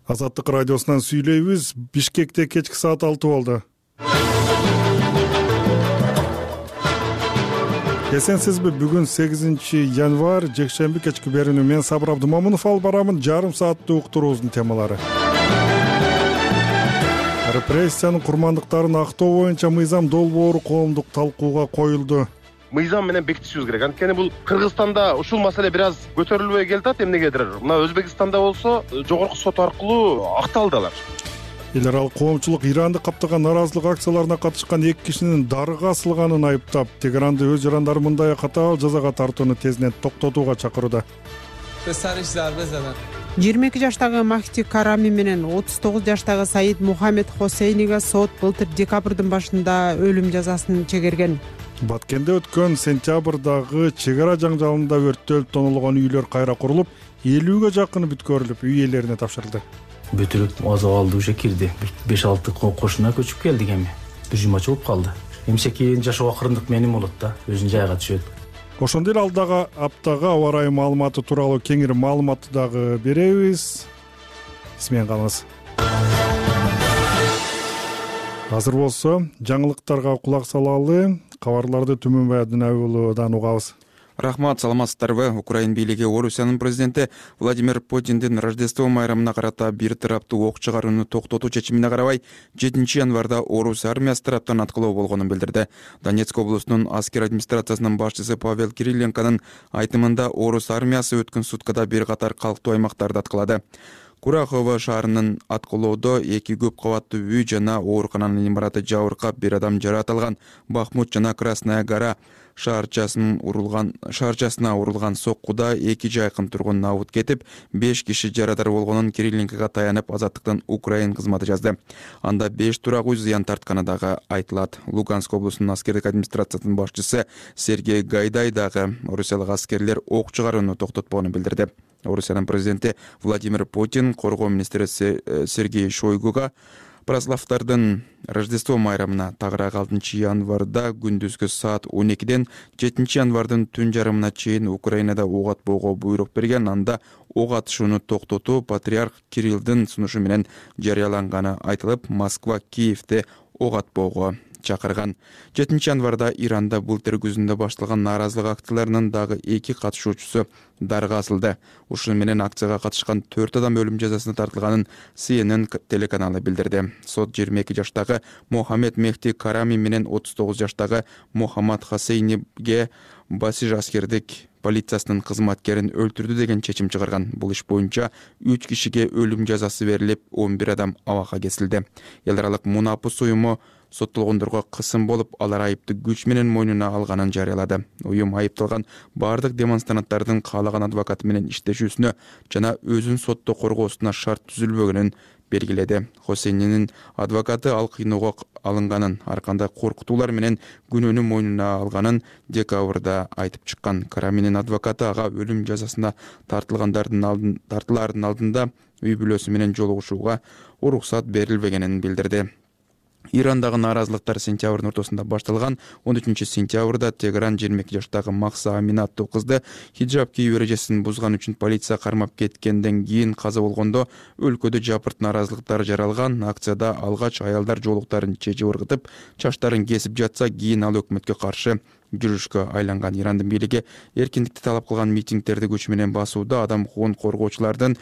Азаттык радиосунан сүйлөйбүз. Бишкекте кечки саат 6 болду. Эсенсизби, бүгүн 8 январь, жекшемби кечки берүүнү мен Сабыр Абдымомунов алып барамын. Жарым сааттык уктуруубуздун темалары. Репрессиянын курмандыктарын актоо боюнча мыйзам долбоору коомдук талкууга коюлду. Мыйзам менен бекитишибиз керек. Анткени бул Кыргызстанда ушул маселе бир аз көтөрүлбөй келатат эмнегедир. Мына Өзбекстанда болсо жогорку сот аркылуу акталды алар. Эл аралык коомчулук Иранды каптаган нараазылык акцияларына катышкан 2 кишинин дарыга асылганын айыптап, Тегеранды өз жарандары мындай катаал жазага тартууну тезинен токтотууга чакырууда. 22 жаштагы Махти Карами менен 39 жаштагы Саид Мухаммед Хосейниге сот былтыр декабрдын башында өлүм жазасын чегерген. Баткенде өткөн сентябрдагы чек ара жаңжалында өрттөлүп тонолгон үйлөр кайра курулуп, 50ге жакыны бүткөрүлүп, үй ээлерине тапшырылды. Бүтүрүп азап алды уже кирди. 5-6 кошуна көчүп келдик эми. Бир жума чыгып калды. Эмсе кийин жашоо кырындык менин болот да, өзүнүн жайга түшөт. Ошондой эле алдагы аптага аба ырайы маалыматы тууралуу кеңири маалыматты дагы беребиз. Биз калыңыз. Азыр болсо жаңылыктарга кулак салалы. Кабарларды Түмөнбай Абдынай уулудан угабыз. Рахмат, саламатсыздарбы? Украин бийлиги Орусиянын президенти Владимир Путиндин Рождество майрамына карата бир тараптуу ок чыгарууну токтотуу чечимине карабай 7 январда Орус армиясы тараптан аткылоо болгонун билдирди. Донецк облусунун аскер администрациясынын башчысы Павел Кириленконун айтымында Орус армиясы өткөн суткада бир катар калктуу аймактарды аткылады. Курахова шаарынын аткылоодо 2 көп кабаттуу үй жана оорукананын имараты жабыркап, бир адам жаракат. Бахмут жана Красная Гора шаарчасына урулган соккуда 2 жайкын тургун набыт кетип, 5 киши жарадар болгонун Кириленкага таянып Азаттыктын Украин кызматы жазды. Анда 5 турак үй зыян тартканы дагы айтылат. Луганск облусунун аскердик администрациясынын башчысы Сергей Гайдай дагы орусиялык аскерлер ок чыгарууну токтотпогонун билдирди. Орусиянын президенти Владимир Путин коргоо министри Сергей Шойгуга Праславдардын Рождество майрамына тагыраак 6 январда күндүзгү саат 12ден 7 январдын түн жарымына чейин Украинада ок атпоого буйрук берген. Анда ок атышууну токтотуу патриарх Кириллдин сунушу менен жарыяланганы айтылып, Москва Киевде ок атпоого чакырган. 7 январда Иранда былтыр күзүндө башталган нааразылык акцияларынын дагы 2 катышуучусу дарыга асылды. Ушул менен акцияга катышкан 4 адам өлүм жазасына тартылганын CNN телеканалы билдирди. Сот 22 жаштагы Мохаммед Мехти Карами менен 39 жаштагы Мохаммад Хосейниге Басиж аскердик полициясынын кызматкерин өлтүрдү деген чечим чыгарган. Бул иш боюнча 3 кишиге өлүм жазасы берилип, 11 адам абакка кесилди. Эл аралык Мунапус уюму соттолгондорго кысым болуп, алар айыпты күч менен мойнуна алганын жарыялады. Уюм айыпталган бардык демонстранттардын каалаган адвокаты менен иштешүүсүнө жана өзүн сотто коргоосуна шарт түзүлбөгөнүн белгиледи. Хосейнинин адвокаты ал кыйноого алынганын, ар кандай коркутуулар менен күнөөнү мойнуна алганын декабрда айтып чыккан. Караминин адвокаты ага өлүм жазасына тартылаардын алдында үй бүлөсү менен жолугушууга уруксат берилбегенин билдирди. Ирандагы нааразылыктар сентябрдын ортосунда башталган. 13 сентябрда Тегеран 22 жаштагы Макса Амина аттуу кызды хиджаб кийүү эрежесин бузган үчүн полиция кармап кеткенден кийин каза болгондо өлкөдө жапырт нааразылыктар жаралган. Акцияда алгач аялдар жоолуктарын чечип ыргытып, чачтарын кесип жатса, кийин ал өкмөткө каршы жүрүшкө айланган. Ирандын бийлиги эркиндикти талап кылган митингдерди күч менен басууда. Адам укугун коргоочулардын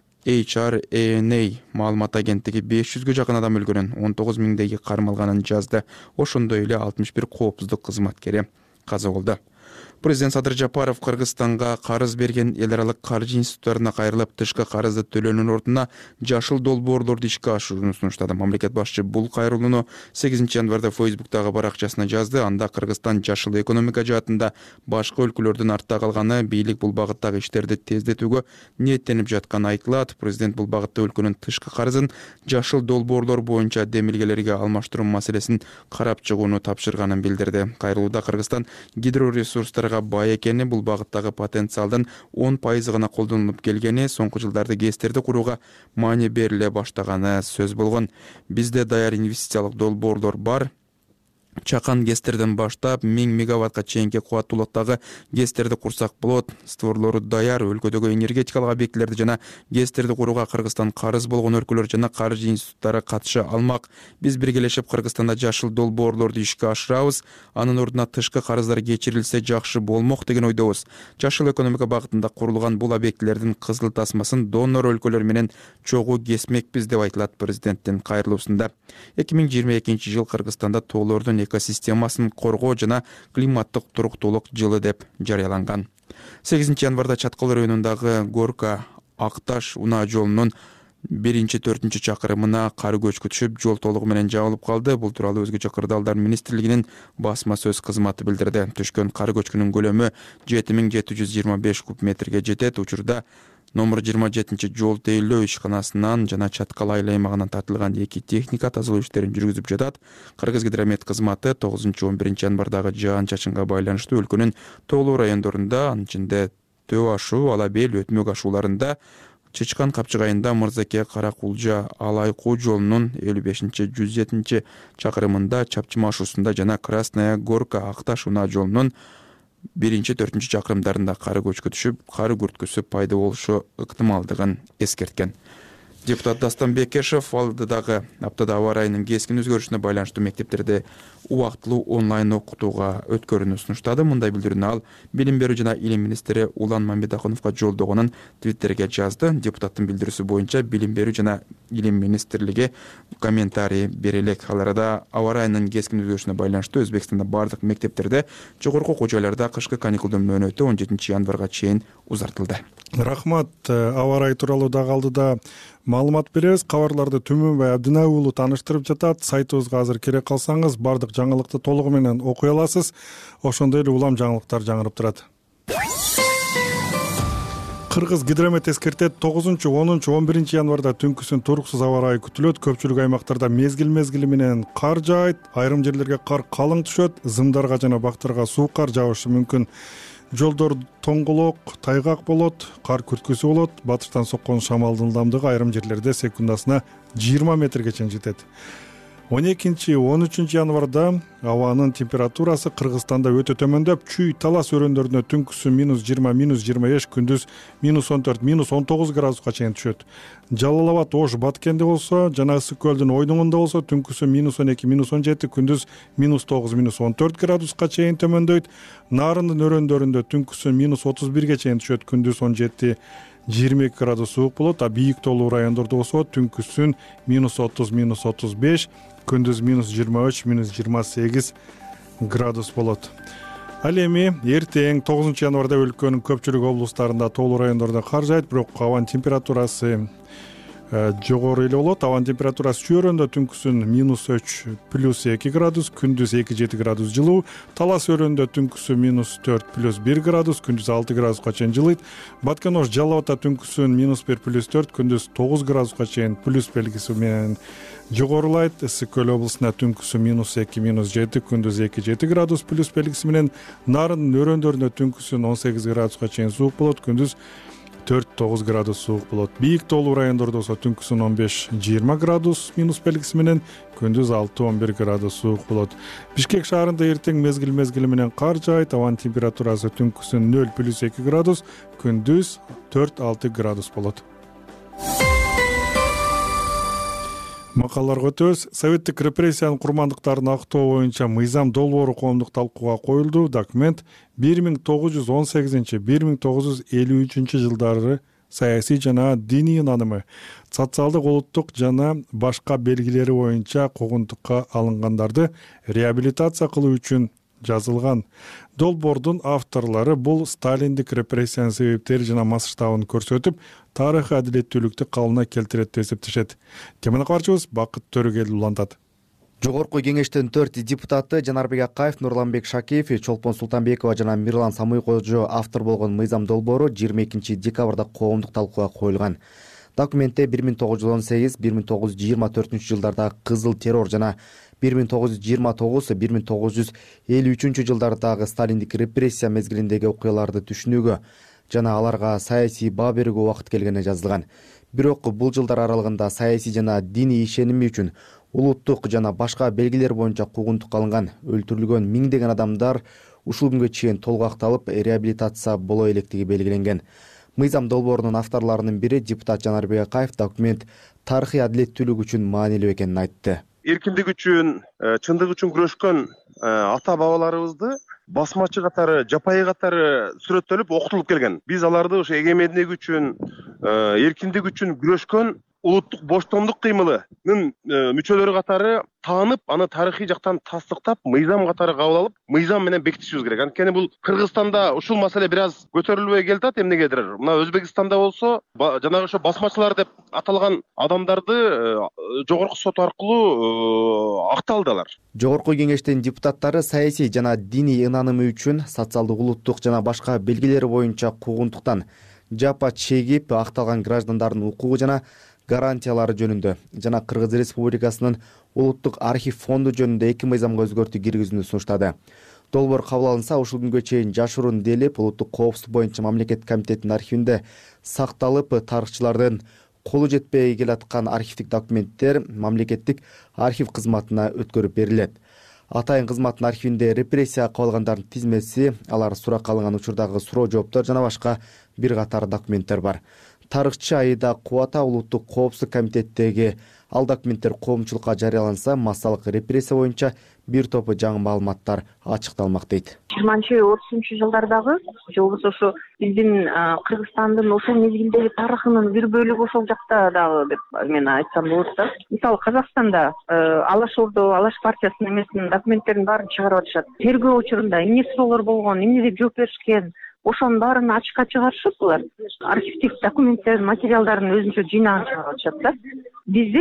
HRANA маалымат агенттиги 500ге жакын адам өлгөнүн, 19 миңдеги кармалганын жазды. Ошондой эле 61 коопсуздук кызматкери каза болду. Президент Садыр Жапаров Кыргызстанга карыз берген эл аралык каржы институттарына кайрылып, тышкы карызды төлөөнүн ордуна жашыл долбоорлорду ишке ашырууну сунуштады. Мамлекет башчы бул кайрылууну 8 январда Facebook'тагы баракчасына жазды. Анда Кыргызстан жашыл экономика жаатында башка өлкөлөрдүн артта калганы, бийлик бул багыттагы иштерди тездетүүгө ниеттенип жатканы айтылат. Президент бул багытта өлкөнүн тышкы карызын жашыл долбоорлор боюнча демилгелерге алмаштыруу маселесин карап чыгууну тапшырганын билдирди. Кайрылууда Кыргызстан гидроресурстарга бай экени, бул багыттагы потенциалдын 10% гана колдонулуп келгени, соңку жылдарда ГЭСтерди курууга маани бериле баштаганы сөз болгон. Бизде даяр инвестициялык долбоорлор бар. чакан гэстерден баштап 1000 мегаваттка чейинки кубаттуулуктагы гэстерди курсак болот. Створлору даяр. Өлкөдөгү энергетикалык объектилерди жана гэстерди курууга Кыргызстан карыз болгон өлкөлөр жана каржы институттары катыша алмак. Биз биргелешип Кыргызстанда жашыл долбоорлорду ишке ашырабыз. Анын ордуна тышкы карыздар кечирилсе жакшы болмок деген ойдобуз. Жашыл экономика багытында курулган бул объектилердин кызыл тасмасын донор өлкөлөр менен чогуу кесмекпиз деп айтылат президенттин кайрылуусунда. 2022 жыл Кыргызстанда тоолордун экосистемасын коргоо жана климаттык туруктуулук жылы деп жарыяланган. 8 январда Чаткал районундагы Горка Акташ унаа жолунун 1-4 чакырымына кар көчкү түшүп, жол толугу менен жабылып калды. Бул тууралуу Өзгөчө кырдаалдар министрлигинин басма сөз кызматы билдирди. Түшкөн кар көчкүнүн көлөмү 7725 куб метрге жетет. Учурда номер 27 жол тейлөө ишканасынан жана Чаткал айыл аймагынан тартылган 2 техника тазалоо иштерин жүргүзүп жатат. Кыргызгидромет кызматы 9-11 январдагы жаан-чачынга байланыштуу өлкөнүн тоолуу райондорунда, анын ичинде Төө ашуу, Ала бел, Өтмөк ашууларында, Чычкан Капчыгайында Мырзаке Каракулжа Алайкуу жолунун 55-107 чакырымында, Чапчыма ашуусунда жана Красная Горка Акташ унаа жолунун 1-4 чакырымдарында кар көчкү түшүп, кар күрткүсү пайда болушу ыктымалдыгын эскерткен. Депутат Дастан Бекешев алдыдагы аптада аба ырайынын кескин өзгөрүшүнө байланыштуу мектептерде убактылуу онлайн окутууга өткөрүүнү сунуштады. Мындай билдирүүнү ал Билим берүү жана илим министри Улан Мамедахуновго жолдогонун Твиттерге жазды. Депутаттын билдирүүсү боюнча Билим берүү жана илим министрлиги комментарий бере элек. Ал арада аба ырайынын кескин өзгөрүшүнө байланыштуу Өзбекстанда бардык мектептерде жогорку окуу жайларда кышкы каникулдун мөөнөтү 17 январга чейин узартылды. Рахмат. Аба ырайы тууралуу дагы алдыда маалымат беребиз. Кабарларды Түмөнбай Абдинай уулу тааныштырып жатат. Сайтыбызга азыр кире калсаңыз бардык жаңылыкты толугу менен окуй аласыз. Ошондой эле улам жаңылыктар жаңырып турат. Кыргыз гидромет эскертет 9, 10, 11 январда түнкүсүн туруксуз аба ырайы күтүлөт. Көпчүлүк аймактарда мезгил менен кар жаайт. Айрым жерлерге кар калың түшөт. Зымдарга жана бактарга суу кар жаышы мүмкүн. Жолдор тоңголок, тайгак болот, кар күрткүсү болот. Батыштан соккон шамалдын ылдамдыгы айрым жерлерде секундасына 20 метрге чейин жетет. 12-13 январда абанын температурасы Кыргызстанда өтө төмөндөп, Чүй Талас өрөндөрүндө түнкүсү -20, -25, күндүз -14, -19 градуска чейин түшөт. Жалал-Абад, Ош, Баткенде болсо жана Ысык көлдүн ойнуңунда болсо түнкүсү -12, -17, күндүз -9, -14 градуска чейин төмөндөйт. Нарындын өрөндөрүндө түнкүсү -31ге чейин түшөт, күндүз 17-22 градус суук болот. А бийик тоолуу райондордо болсо түнкүсүн -30, -35, күндүз -23, -28 градус болот. Ал эми эртең 9 январда өлкөнүн көпчүлүк облустарында тоолуу райондордо кар жаайт, бирок абанын температурасы жогору эле болот. Абанын температурасы Чүй өрөөндө түнкүсүн -3 +2 градус, күндүз 2-7 градус жылуу. Талас өрөөндө түнкүсү -4 +1 градус, күндүз 6 градуска чейин жылыйт. Баткен, Ош, Жалал-Абадта түнкүсүн -1 +4, күндүз 9 градуска чейин плюс белгиси менен жогорулайт. Ысык көл облусунда түнкүсү -2, -7, күндүз 2-7 градус плюс белгиси менен. Нарындын өрөөндөрүндө түнкүсүн 18 градуска чейин суук болот, күндүз 4-9 градус суук болот. Бийик тоолуу райондордо болсо түнкүсүн 15-20 градус минус белгиси менен, күндүз 6-11 градус суук болот. Бишкек шаарында эртең мезгил менен кар жаайт. Абанын температурасы түнкүсүн 0-2 градус, күндүз 4-6 градус болот. Макалаларга өтөбүз. Советтик репрессиянын курмандыктарын актоо боюнча мыйзам долбоору коомдук талкууга коюлду. Документ 1918-1953 жылдары саясий жана диний ынанымы, социалдык, улуттук жана башка белгилери боюнча куугунтукка алынгандарды реабилитация кылуу үчүн жазылган. Долбоордун авторлору бул сталиндик репрессиянын себептери жана масштабын көрсөтүп, тарыхый адилеттүүлүктү калыбына келтирет деп эсептешет. Теманы кабарчыбыз Бакыт Төрөгел улантат. Жогорку кеңештин 4 депутаты Жанарбек Акаев, Нурланбек Шакиев, Чолпон Султанбекова жана Мирлан Самуйкожо автор болгон мыйзам долбоору 22 декабрда коомдук талкууга коюлган. Документте 1918-1924 жылдардагы кызыл террор жана 1929-1953 жылдардагы сталиндик репрессия мезгилиндеги окуяларды түшүнүүгө жана аларга саясий баа берүүгө убакыт келгени жазылган. Бирок бул жылдар аралыгында саясий жана диний ишеними үчүн улуттук жана башка белгилер боюнча куугунтукка алынган, өлтүрүлгөн миңдеген адамдар ушул күнгө чейин толук акталып, реабилитация боло электиги белгиленген. Мыйзам долбоорунун авторлорунун бири депутат Жанарбек Акаев документ тарыхый адилеттүүлүк үчүн маанилүү экенин айтты. Эркиндик үчүн, чындык үчүн күрөшкөн ата бабаларыбызды басмачы катары, жапайы катары сүрөттөлүп окутулуп келген. Биз аларды ошо эгемендик үчүн, эркиндик үчүн күрөшкөн улуттук боштондук кыймылынын мүчөлөрү катары таанып, аны тарыхый жактан тастыктап, мыйзам катары кабыл алып, мыйзам менен бекитишибиз керек. Анткени бул Кыргызстанда ушул маселе бир аз көтөрүлбөй келатат эмнегедир. Мына Өзбекстанда болсо, жанагы ошо басмачылар деп аталган адамдарды жогорку сот аркылуу акталдылар. Жогорку кеңештин депутаттары саясий жана диний ынанымы үчүн социалдык, улуттук жана башка белгилери боюнча куугунтуктан жапа чегип акталган граждандардын укугу жана гарантиялары жөнүндө жана Кыргыз Республикасынын улуттук архив фонду жөнүндө 2 мыйзамга өзгөртүү киргизүүнү сунуштады. Долбоор кабыл алынса, ушул күнгө чейин жашыруун делип, улуттук коопсуздук боюнча мамлекеттик комитеттин архивинде сакталып, тарыхчылардын колу жетпей келаткан архивдик документтер мамлекеттик архив кызматына өткөрүп берилет. Атайын кызматтын архивинде репрессия кабылгандардын тизмеси, алар суракка алынган учурдагы суроо жооптор жана башка бир катар документтер бар. Тарыхчы Аида Кубата улуттук коопсуздук комитеттеги ал документтер коомчулукка жарыяланса, массалык репрессия боюнча бир топ жаңы маалыматтар ачыкталмак дейт. 20-30 жылдардагы же болбосо ошо биздин Кыргызстандын ошол мезгилдеги тарыхынын бир бөлүгү ошол жакта дагы деп мен айтсам болот да. Мисалы Казакстанда Алаш Ордо, Алаш партиясынын эмесинин документтерин баарын чыгарып атышат. Тергөө учурунда эмне суроолор болгон, эмне деп жооп беришкен, ошонун баарын ачыкка чыгарышып, булар архивдик документтердин, материалдардын өзүнчө жыйнагын чыгарып атышат да. Бизде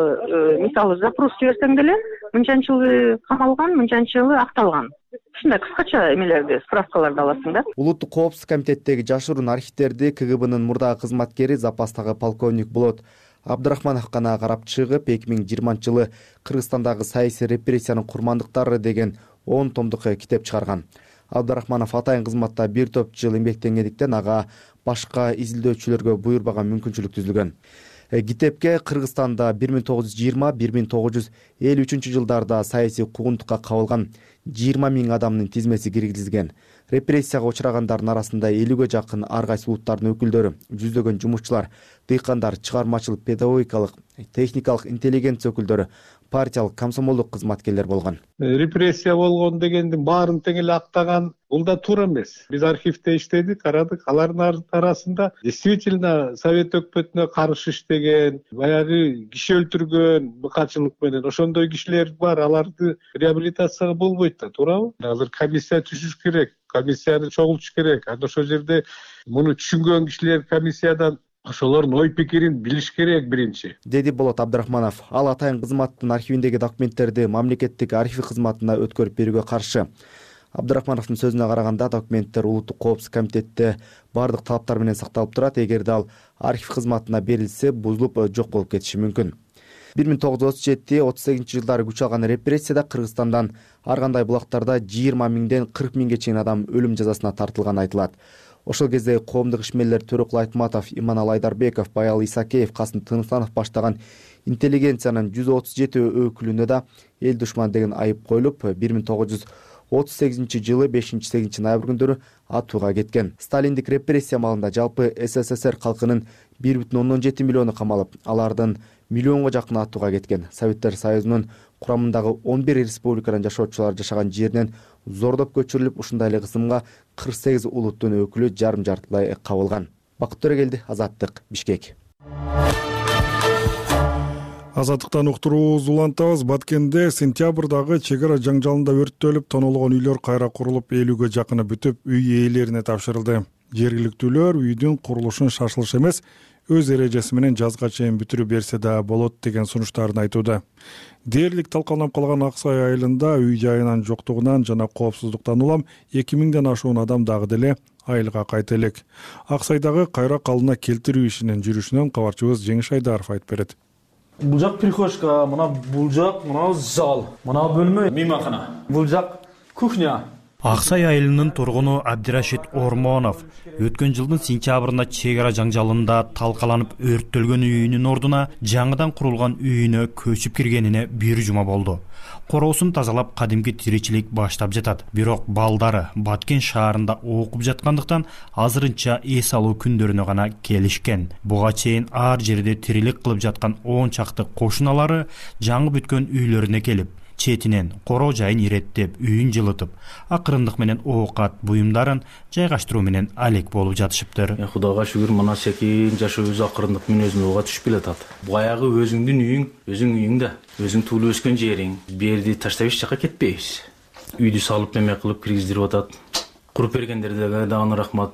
мисалы запрос жиберсең деле мынчанчы жылы камалган, мынчанчы жылы акталган. Ушундай кыскача эмелерди, справкаларды аласың да. Улуттук коопсуздук комитеттеги жашыруун архивдерди КГБнын мурдагы кызматкери, запастагы полковник Болот Абдрахманов гана карап чыгып, 2020 жылы Кыргызстандагы саясий репрессиянын курмандыктары деген 10 томдук китеп чыгарган. Абдрахманов атайын кызматта бир топ жыл эмгектенгендиктен ага башка изилдөөчүлөргө буйрбаган мүмкүнчүлүк түзүлгөн. Китепке Кыргызстанда 1920-1953 жылдарда саясий куугунтукка кабылган 20 000 адамдын тизмеси киргизилген. Репрессияга учурагандардын арасында 50ге жакын ар кайсы улуттардын өкүлдөрү, жүздөгөн жумушчулар, дыйкандар, чыгармачылык, педагогикалык, техникалык интеллигенция өкүлдөрү, партиялык, комсомолдук кызматкерлер болгон. Репрессия болгон дегендин баарын тең эле актаган, бул да туура эмес. Биз архивде иштедик, карадык. Алардын арасында действительно Совет өкмөтүнө каршы иштеген, баягы киши өлтүргөн быкачылык менен ошондой кишилер бар. Аларды реабилитацияга болбойт да, туурабы? Азыр комиссия түзүш керек, комиссияны чогултуш керек. Ошол жерде муну түшүнгөн кишилер комиссиядан ошолордун ой пикирин билиш керек биринчи, деди Болот Абдрахманов. Ал атайын кызматтын архивиндеги документтерди мамлекеттик архив кызматына өткөрүп берүүгө каршы. Абдрахмановдун сөзүнө караганда, документтер улуттук коопсуздук комитетте бардык талаптар менен сакталып турат. Эгерде ал архив кызматына берилсе, бузулуп жок болуп кетиши мүмкүн. 1937-38 жылдары күч алган репрессияда Кыргызстандан ар кандай булактарда 20 000-ден 40 000ге чейин адам өлүм жазасына тартылганы айтылат. Ошол кезде коомдук ишмерлер Төрөкул Айтматов, Иманалы Айдарбеков, Баял Исакеев, Касым Тыныстанов баштаган интеллигенциянын 137 өкүлүнө да эл душман деген айып коюлуп, 1938 жылы 5-8 ноябрь күндөрү атууга кеткен. Сталиндик репрессия маалында жалпы СССР калкынын 1,7 миллиону камалып, алардын миллионго жакын атууга кеткен. Советтер Союзунун курамындагы 11 республиканын жашоочулары жашаган жеринен зордоп көчүрүлүп, ушундай эле кысымга 48 улуттун өкүлү жарым-жартылай кабылган. Бакыт Төрөгелди, Азаттык, Бишкек. Азаттыктан уктуруубузду улантабыз. Баткенде сентябрдагы чек ара жаңжалында өрттөлүп, тонолгон үйлөр кайра курулуп, 50ге жакыны бүтүп, үй ээлерине тапшырылды. Жергиликтүүлөр үйдүн курулушун шашылыш эмес, өз эрежеси менен жазга чейин бүтүрүп берсе да болот деген сунуштарын айтууда. Дээрлик талкаланып калган Аксай айылында үй жайынын жоктугунан жана коопсуздуктан улам 2000ден ашуун адам дагы деле айылга кайта элек. Аксайдагы кайра калыбына келтирүү ишинин жүрүшүнөн кабарчыбыз Жеңиш Айдаров айтып берет. Бул жак прихожка, мына бул жак, мына зал, мына бөлмө мейманкана, бул жак кухня, Ак Сай айылынын тургуну Абдирашид Ормонов өткөн жылдын сентябрында чек ара жаңжалында талкаланып өрттөлгөн үйүнүн ордуна жаңыдан курулган үйүнө көчүп киргенине бир жума болду. Короосун тазалап кадимки тиричилик баштап жатат. Бирок балдары Баткен шаарында окуп жаткандыктан азырынча эс алуу күндөрүнө гана келишкен. Буга чейин ар жерде тирилик кылып жаткан 10 чакты кошуналары жаңы бүткөн үйлөрүнө келип, четинен короо жайын иреттеп, үйүн жылытып, акырындык менен оокат буюмдарын жайгаштыруу менен алек болуп жатышыптыр. Кудайга шүгүр, мына секин жашообуз акырындык менен өзүмөгө түшүп келатат. Баягы өзүңдүн үйүң, өзүң үйүңдө, өзүң туулуп өскөн жериң. Берди таштап эч жака кетпейбиз. Үйдү салып эме кылып киргиздирип атат. Куруп бергендерге дагы рахмат.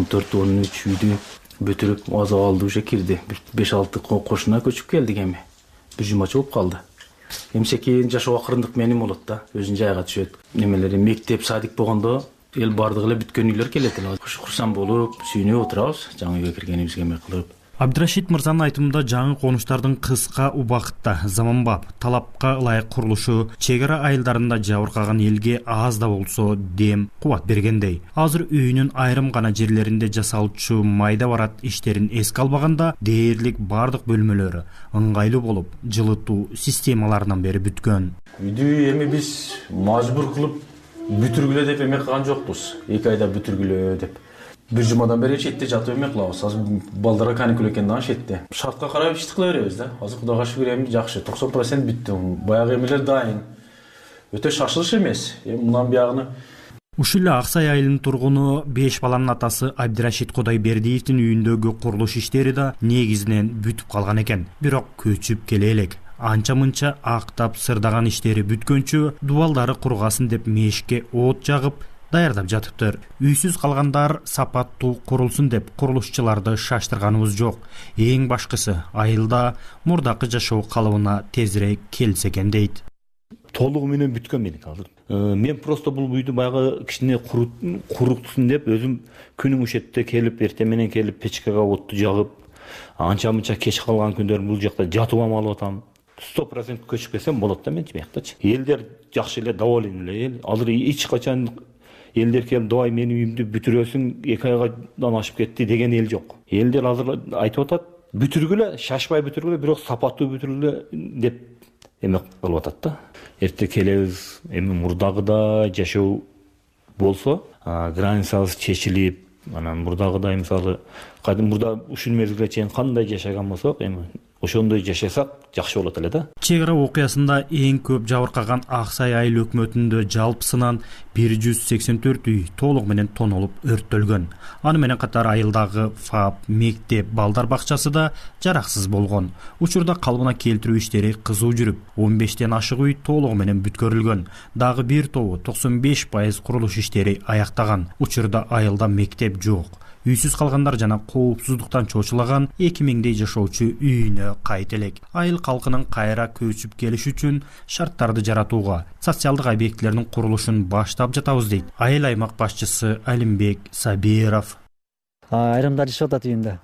14-13 үйдү бүтүрүп аза алды, уже кирди. 5-6 кошуна көчүп келдик эми. Бир жумача болуп калды. Эмсекейин жашоо акырындык менен болот да, өзүн жайга түшөт. Немелери мектеп, садик болгондо эл бардыгы эле бүткөн үйлөр келет эле. Курсам болуп, сүйүнүп отурабыз, жаңы үйгө киргенибизге эме кылып. Абдирашид мырзанын айтымында жаңы конуштардын кыска убакытта заманбап, талапка ылайык курулушу чек ара айылдарында жабыркаган элге аз да болсо дем кубат бергендей. Азыр үйүнүн айрым гана жерлеринде жасалчу майда барат иштерин эске албаганда дээрлик бардык бөлмөлөрү ыңгайлуу болуп, жылытуу системаларынан бери бүткөн. Үйдү эми биз мажбур кылып бүтүргүлө деп эме кылган жокпуз. 2 айда бүтүргүлө деп. Бир жумадан бери четте жатып эме кылабыз. Азыр балдарга каникул экен дагы четте. Шартка карап иш кыла беребиз да. Азыр Кудайга шүгүр эми жакшы, 90% бүттү. Баягы эмелер дайын. Өтө шашылыш эмес. Эми мындан биягыны Ушул эле Ак Сай айылынын тургуну 5 баланын атасы Абдирашид Кудайбердиевдин үйүндөгү курулуш иштери да негизинен бүтүп калган экен. Бирок көчүп келе элек. Анча-мынча актап сырдаган иштери бүткөнчө дубалдары кургасын деп мешке от жагып даярдап жатыптыр. Үйсүз калгандар сапаттуу курулсун деп курулушчуларды шаштырганыбыз жок. Эң башкысы айылда мурдакы жашоо калыбына тезирээк келсе экен дейт. Толугу менен бүткөн меник азыр. Мен просто бул үйдү баягы кичине куруктусун деп өзүм күнүң ушетте келип, эртең менен келип печкага отту жагып, анча-мынча кеч калган күндөрүм бул жакта жатып алып атам. 100% көчүп келсем болот да менчи бияктачы. Элдер жакшы эле доволен эле. Азыр эч качан элдер келип давай менин үйүмдү бүтүрөсүң, 2 айдан ашып кетти деген эл жок. Элдер азыр айтып атат, бүтүргүлө, шашпай бүтүргүлө, бирок сапаттуу бүтүргүлө деп эме кылып атат да. Эрте келебиз, эми мурдагыдай жашоо болсо, границабыз чечилип, анан мурдагыдай мисалы, мурда ушул мезгилге чейин кандай жашаган болсок, эми ошондой жашасак жакшы болот эле да. Чек ара окуясында эң көп жабыркаган Ак Сай айыл өкмөтүндө жалпысынан 184 үй толугу менен тонолуп өрттөлгөн. Аны менен катар айылдагы ФАП, мектеп, балдар бакчасы да жараксыз болгон. Учурда калыбына келтирүү иштери кызуу жүрүп, 15тен ашык үй толугу менен бүткөрүлгөн. Дагы бир тобу 95% курулуш иштери аяктаган. Учурда айылда мектеп жок. Үйсүз калгандар жана коопсуздуктан чочулаган 2000дей жашоочу үйүнө кайт элек. Айыл калкынын кайра көчүп келиш үчүн шарттарды жаратууга, социалдык объектилердин курулушун баштап жатабыз дейт айыл аймак башчысы Алимбек Сабиров. Айрымдар жашап атат үйүндө.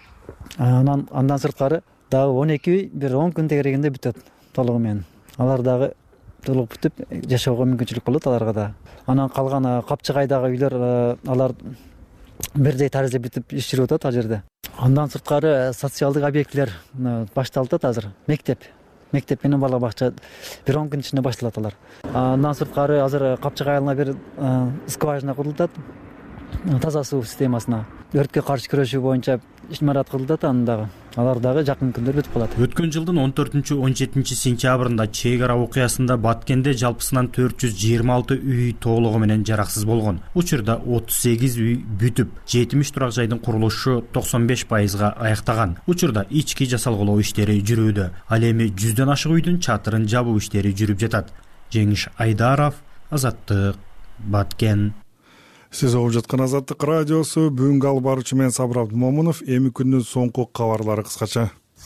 Андан сырткары дагы 12 үй бир 10 күн тегерегенде бүтөт толугу менен. Алар дагы толук бүтүп жашоого мүмкүнчүлүк болот аларга да. Анан калган Капчыгайдагы үйлөр алар бирдей тарзде бүтүп иш жүрүп атат ал жерде. Андан сырткары социалдык объектилер башталып атат азыр. Мектеп менен бала бакча бир 10 күн ичинде башталат алар. Андан сырткары азыр Капчыгай айылына бир скважина курулуп атат. Таза суу системасына өрткө каршы күрөшүү боюнча ишмарат кылып атат, андагы алар дагы жакын күндө бүтүп калат. Өткөн жылдын 14-17 сентябрында чек ара окуясында Баткенде жалпысынан 426 үй толугу менен жараксыз болгон. Учурда 38 үй бүтүп, 70 турак жайдын курулушу 95%га аяктаган. Учурда ички жасалгылоо иштери жүрүүдө. Ал эми 100дөн ашык үйдүн чатырын жабуу иштери жүрүп жатат. Жеңиш Айдаров, Азаттык, Баткен. Сиз угуп жаткан Азаттык радиосу. Бүгүнкү алып баруучу мен Сабыр Абдымомунов. Эми күндүн соңку кабарлары кыскача.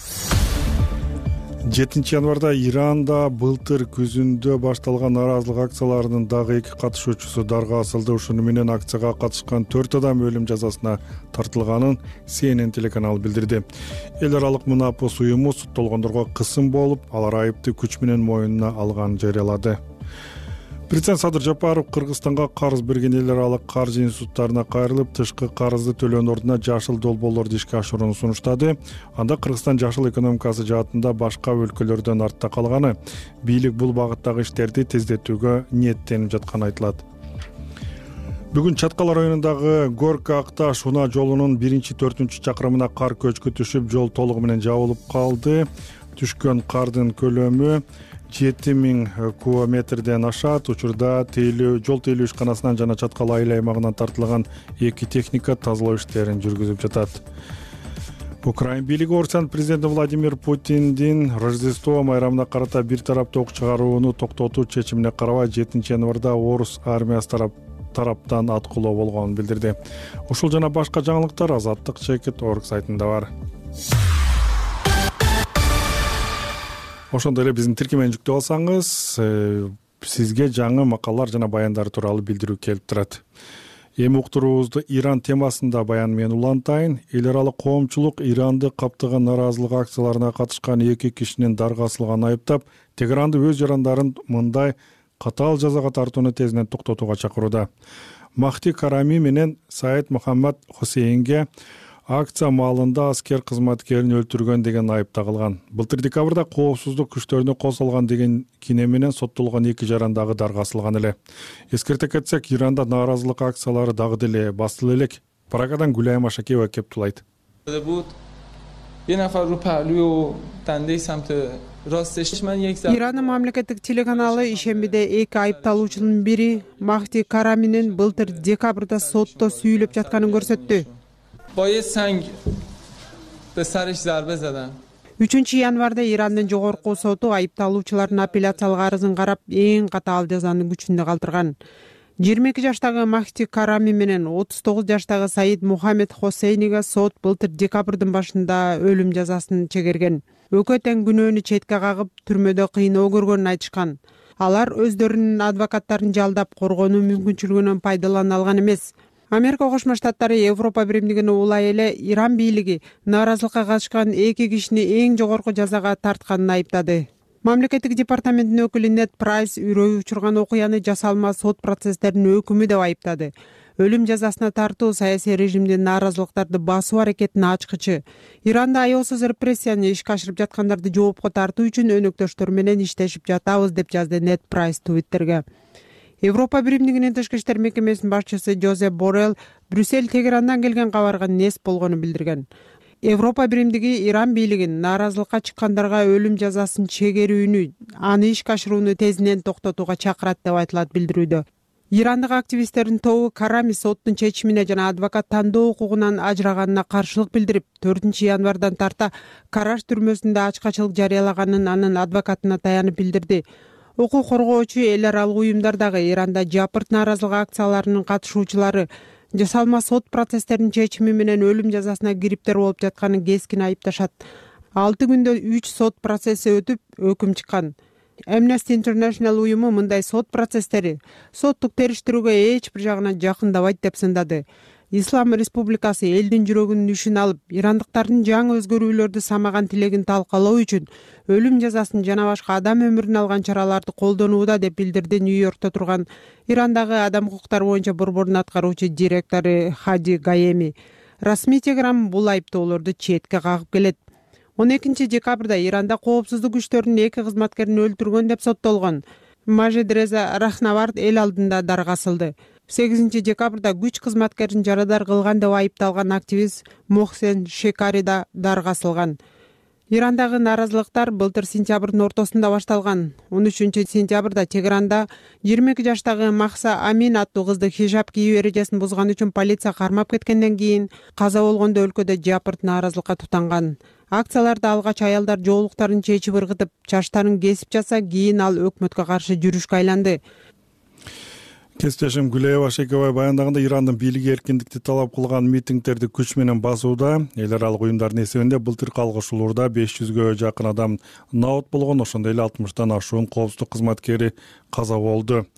7 январда Иранда былтыр күзүндө башталган нааразылык акцияларынын дагы 2 катышуучусу дарга асылды. Ушуну менен акцияга катышкан 4 адам өлүм жазасына тартылганын CNN телеканалы билдирди. Эл аралык Мунапос уюму соттолгондорго кысым болуп, алар айыпты күч менен мойнуна алганын жарыялады. Президент Садыр Жапаров Кыргызстанга карыз берген эл аралык каржы институттарына кайрылып, тышкы карызды төлөөнүн ордуна жашыл долбоорлорду ишке ашырууну сунуштады. Анда Кыргызстан жашыл экономикасы жаатында башка өлкөлөрдөн артта калганы, бийлик бул багыттагы иштерди тездетүүгө ниеттенип жатканы айтылат. Бүгүн Чаткал районундагы Горка-Акташ унаа жолунун 1-4 чакырымына кар көчкү түшүп, жол толугу менен жабылып калды. Түшкөн кардын көлөмү 7000 кубометрден ашат. Учурда жол тейлөө ишканасынан жана Чаткал айыл аймагынан тартылган 2 техника тазалоо иштерин жүргүзүп жатат. Украин бийлиги Орусиянын президенти Владимир Путиндин Рождество майрамына карата бир тараптуу ок чыгарууну токтотуу чечимине карабай 7 январда орус армиясы тараптан аткылоо болгонун билдирди. Ушул жана башка жаңылыктар Азаттык.org сайтында бар. Ошондой эле биздин тиркемени жүктөп алсаңыз, сизге жаңы макалалар жана баяндар тууралуу билдирүү келип турат. Эми уктуруубузду Иран темасында баян менен улантайын. Эл аралык коомчулук Иранды каптаган нараазылык акцияларына катышкан 2 кишинин дарга асылганын айыптап, Тегеранды өз жарандарын мындай катаал жазага тартууну тезинен токтотууга чакырууда. Махти Карами менен Саид Мухаммад Хусейнге акция маалында аскер кызматкерин өлтүргөн деген айып тагылган. Былтыр декабрда коопсуздук күчтөрүнө кол салган деген кине менен соттолгон 2 жарандагы дарга асылган эле. Эскерте кетсек, Иранда нааразылык акциялары дагы деле басылы элек. Прагадан Гулайма Шакеева кептулайт. Иранын мамлекеттик телеканалы ишембиде 2 айыпталуучунун бири Махти Караминин былтыр декабрда сотто сүйүлүп жатканын көрсөттү. 3 январда Ирандын жогорку соту айыпталуучулардын апелляциялык арызын карап, эң катаал жазаны күчүндө калтырган. 22 жаштагы Махти Карами менен 39 жаштагы Саид Мухаммед Хосейниге сот былтыр декабрдын башында өлүм жазасын чегерген. Өкө тең күнөөнү четке кагып, түрмөдө кыйноо көргөнүн айтышкан. Алар өздөрүнүн адвокаттарын жалдап коргонуу мүмкүнчүлүгүнөн пайдалана алган эмес. Америка Кошмо Штаттары Европа биримдигине улай эле Иран бийлиги нааразылыкка катышкан 2 кишини эң жогорку жазага тартканын айыптады. Мамлекеттик департаменттин өкүлү Нед Прайс үрөй учурган окуяны жасалма сот процесстеринин өкүмү деп айыптады. Өлүм жазасына тартуу саясий режимдин нааразылыктарды басуу аракетине ачкычы. Иранда аеосуз репрессияны ишке ашырып жаткандарды жоопко тартуу үчүн өнөктөштөр менен иштешип жатабыз деп жазды Нед Прайс Твиттерге. Европа биримдигинин тышкы иштер мекемесинин башчысы Жозеп Боррелл Брюссель Тегерандан келген кабарга нес болгонун билдирген. Европа биримдиги Иран бийлигин нааразылыкка чыккандарга өлүм жазасын чегерүүнү, аны ишке ашырууну тезинен токтотууга чакырат деп айтылат билдирүүдө. Ирандык активисттердин тобу Карами соттун чечимине жана адвокат тандоо укугунан ажыраганына каршылык билдирип, 4 январдан тарта Караш түрмөсүндө ачкачылык жарыялаганын анын адвокатына таянып билдирди. Укук коргоочу эл аралык уюмдар дагы Иранда жапырт нааразылык акцияларынын катышуучулары жасалма сот процесстеринин чечими менен өлүм жазасына кириптер болуп жатканын кескин айыпташат. 6 күндө 3 сот процесси өтүп, өкүм чыккан. Amnesty International уюму мындай сот процесстери соттук териштирүүгө эч бир жагынан жакындабайт деп сындады. Ислам Республикасы элдин жүрөгүнүн үшүн алып, ирандыктардын жаңы өзгөрүүлөрдү самаган тилегин талкалоо үчүн өлүм жазасын жана башка адам өмүрүн алган чараларды колдонууда деп билдирди Нью-Йоркто турган Ирандагы адам укуктары боюнча борбордун аткаруучу директору Хади Гаеми. Расмий Тегеран бул айыптоолорду четке кагып келет. 12 декабрда Иранда коопсуздук күчтөрүнүн 2 кызматкерин өлтүргөн деп соттолгон Мажид Реза Рахнавард эл алдында дарга асылды. 8 декабрда күч кызматкерин жарадар кылган деп айыпталган активист Мохсен Шекари да дарга асылган. Ирандагы нааразылыктар былтыр сентябрдын ортосунда башталган. 13 сентябрда Тегеранда 22 жаштагы Махса Амин аттуу кызды хижаб кийүү эрежесин бузган үчүн полиция кармап кеткенден кийин каза болгондо өлкөдө жапырт нааразылыкка тутанган. Акцияларда алгач аялдар жоолуктарын чечип ыргытып, чачтарын кесип жатса, кийин ал өкмөткө каршы жүрүшкө айланды. Кесиптешим Гулайма Шакеева баяндаганда Ирандын бийлиги эркиндикти талап кылган митингдерди күч менен басууда. Эл аралык уюмдардын эсебинде былтыр калгышууларда 500гө жакын адам наот болгон, ошондой эле 60тан ашуун коопсуздук кызматкери каза болду.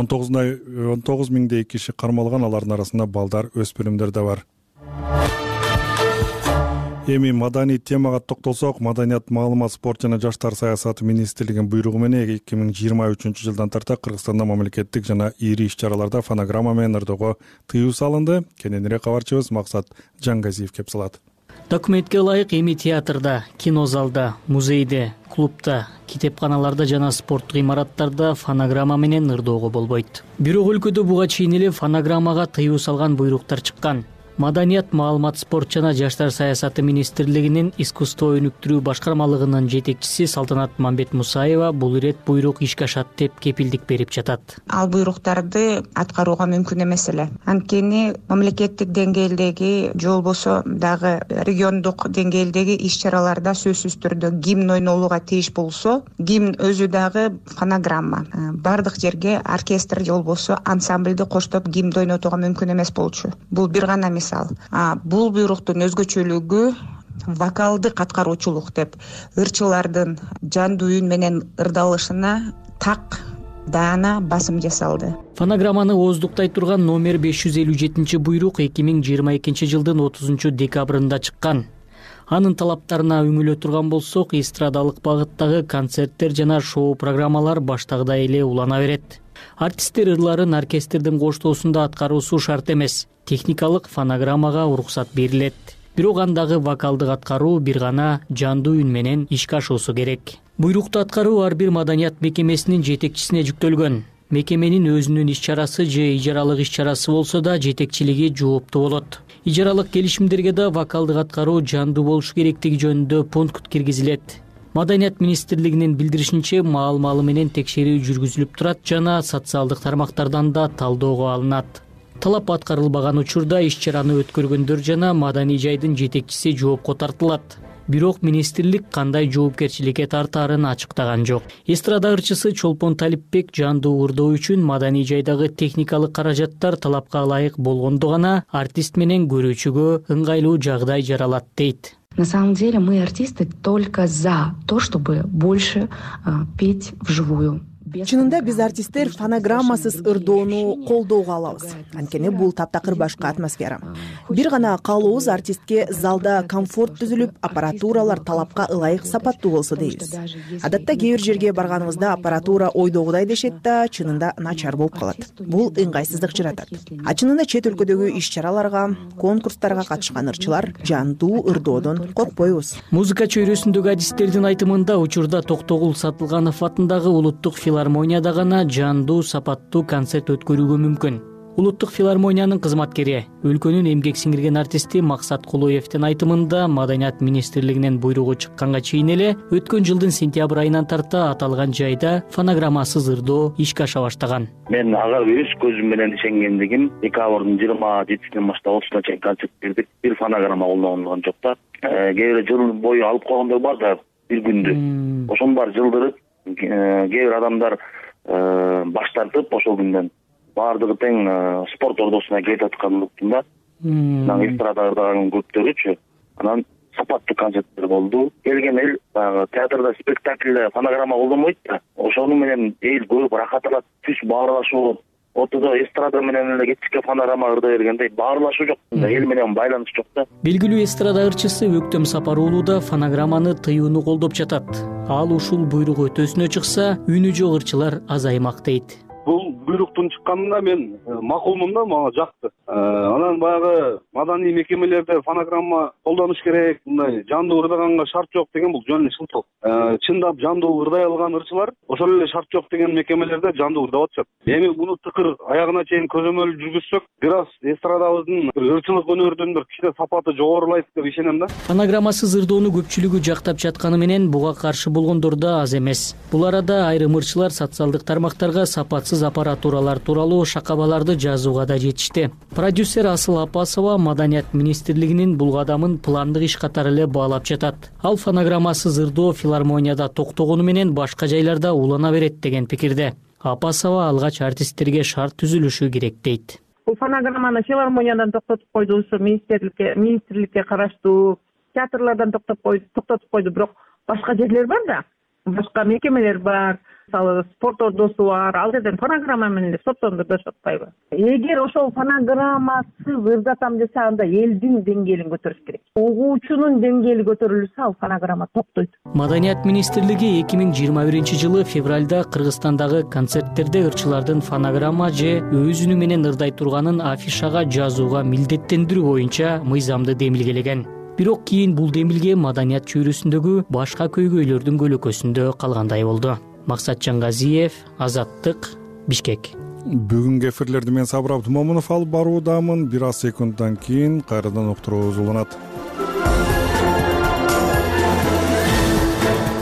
19 миңдей киши кармалган, алардын арасында балдар, өспүрүмдөр да бар. Эми маданий темага токтолсок, Маданият, маалымат, спорт жана жаштар саясаты министрлигинин буйругу менен 2023-жылдан тарта Кыргызстанда мамлекеттик жана ири иш-чараларда фонограмма менен ырдоого тыюу салынды. Кененирээк кабарчыбыз Максат Жангазиев кеп салат. Документке ылайык эми театрда, кинозалда, музейде, клубда, китепканаларда жана спорттук имараттарда фонограмма менен ырдоого болбойт. Бирок өлкөдө буга чейин эле фонограммага тыюу салган буйруктар чыккан. Маданият, маалымат, спорт жана жаштар саясаты министрлигинин искусство өнүктүрүү башкармалыгынын жетекчиси Салтанат Мамбет Мусаева бул ирет буйрук ишке ашат деп кепилдик берип жатат. Ал буйруктарды аткарууга мүмкүн эмес эле. Анткени мамлекеттик деңгээлдеги же болбосо дагы региондук деңгээлдеги иш-чараларда сөзсүз түрдө гимн ойнолууга тийиш болсо, гимн өзү дагы фонограмма. Бардык жерге оркестр же болбосо ансамбльди коштоп гимн ойнотууга мүмкүн эмес болчу. Бул бир гана бул буйруктун өзгөчөлүгү вокалдык аткаруучулук деп ырчылардын жандуу үн менен ырдалышына так даана басым жасалды. Фонограмманы ооздуктай турган номер 557 буйрук 2022 жылдын 30 декабрында чыккан. Анын талаптарына үңүлө турган болсок, эстрадалык багыттагы концерттер жана шоу программалар баштагыдай эле улана берет. Артисттер ырларын оркестрдин коштоосунда аткаруусу шарт эмес. Техникалык фонограммага уруксат берилет. Бирок андагы вокалдык аткаруу бир гана жандуу үн менен ишке ашуусу керек. Буйрукту аткаруу ар бир маданият мекемесинин жетекчисине жүктөлгөн. Мекеменин өзүнүн иш-чарасы же ижаралык иш-чарасы болсо да жетекчилиги жооптуу болот. Ижаралык келишимдерге да вокалдык аткаруу жандуу болушу керектиги жөнүндө пункт киргизилет. Маданият министрлигинин билдиришинче, маал-маалы менен текшерүү жүргүзүлүп турат жана социалдык тармактардан да талоого алынат. Талап аткарылбаган учурда иш-чараны өткөргөндөр жана маданий жайдын жетекчиси жоопко тартылат. Бирок министрлик кандай жоопкерчиликке тартаарын ачыктаган жок. Эстрада ырчысы Чолпон Талипбек жандуу ырдоо үчүн маданий жайдагы техникалык каражаттар талапка ылайык болгондо гана артист менен көрүүчүгө ыңгайлуу жагдай жаралат дейт. На самом деле мы, артисты, только за то, чтобы больше петь вживую. Чынында биз артисттер фонограммасыз ырдоону колдоого алабыз. Анткени бул таптакыр башка атмосфера. Бир гана каалообуз артистке залда комфорт түзүлүп, аппаратуралар талапка ылайык сапаттуу болсо дейбиз. Адатта кээ бир жерге барганыбызда аппаратура ойдогудай дешет да, чынында начар болуп калат. Бул ыңгайсыздык жаратат. А чынында чет өлкөдөгү иш-чараларга, конкурстарга катышкан ырчылар жандуу ырдоодон коркпойбуз. Музыка чөйрөсүндөгү адистердин айтымында учурда Токтогул Сатылганов атындагы улуттук филармонияда гана жандуу сапаттуу концерт өткөрүүгө мүмкүн. Улуттук филармониянын кызматкери, өлкөнүн эмгек сиңирген артисти Максат Кулуевдин айтымында, Маданият министрлигинин буйругу чыкканга чейин эле өткөн жылдын сентябрь айынан тарта аталган жайда фонограммасыз ырдоо ишке аша баштаган. Мен ага өз көзүм менен ишенгендигим, декабрдын 27-синен баштап 30-на чейин концерт бердик. Бир фонограмма колдонгон жок да. Кээ бир жыл бою алып койгондор бар да, бир күндү. Ошонун баары жылдырып, кээ бир адамдар баш тартып ошол күндөн баардыгы тең спорт ордосуна келип аткандыктан да. Эстрада ырдаган көптөрүчү. Анан сапаттуу концерттер болду. Келген эл баягы театрда спектакльде фонограмма колдонбойт да. Ошону менен эл көрүп рахат алат, түз баарлашуу болот. Ортодо эстрада менен эле кечке фонограмма ырдай бергенде баарлашуу жок, эл менен байланыш жок да. Белгилүү эстрада ырчысы Өктөм Сапар уулу да фонограмманы тыюуну колдоп жатат. Ал ушул буйрук өтөсүнө чыкса, үнү жок ырчылар азаймак дейт. Бул буйруктун чыкканына мен макулмун да, мага жакты. Анан баягы маданий мекемелерде фонограмма колдонуш керек, мындай жандуу ырдаганга шарт жок деген бул жөн эле шылтоо. Чындап жандуу ырдай алган ырчылар ошол эле шарт жок деген мекемелерде жандуу ырдап атышат. Эми муну тыкыр аягына чейин көзөмөл жүргүзсөк, бир аз эстрадабыздын ырчылык өнөрдүн бир кичине сапаты жогорулайт деп ишенем да. Фонограммасыз ырдоону көпчүлүгү жактап жатканы менен буга каршы болгондор да аз эмес. Бул арада айрым ырчылар социалдык тармактарга сапатсыз аппаратуралар тууралуу шакабаларды жазууга да жетишти. Продюсер Асыл Апасова Маданият министрлигинин бул кадамын пландык иш катары эле баалап жатат. Ал фонограммасыз ырдоо филармонияда токтогону менен башка жайларда улана берет деген пикирде. Апасова алгач артисттерге шарт түзүлүшү керек дейт. Бул фонограмманы филармониядан токтотуп койду, министрликке караштуу театрлардан токтотуп койду, бирок башка жерлер бар да, башка мекемелер бар. мисалы спорт ордосу бар, ал жерден фонограмма менен эле соттондурушуп атпайбы? Эгер ошол фонограммасыз ырдатам десе, анда элдин деңгээлин көтөрүш керек. Угуучунун деңгээли көтөрүлсө, ал фонограмма токтойт. Маданият министрлиги 2021-жылы февралда Кыргызстандагы концерттерде ырчылардын фонограмма же өзүнү менен ырдай турганын афишага жазууга милдеттендирүү боюнча мыйзамды демилгелеген. Бирок кийин бул демилге маданият чөйрөсүндөгү башка көйгөйлөрдүн көлөкөсүндө калгандай болду. Максатжан Газиев, Азаттык, Бишкек. Бүгүнкү эфирлерди мен Сабыр Абдымомунов алып баруудамын. Бир аз секунддан кийин кайрадан уктуруубуз уланат.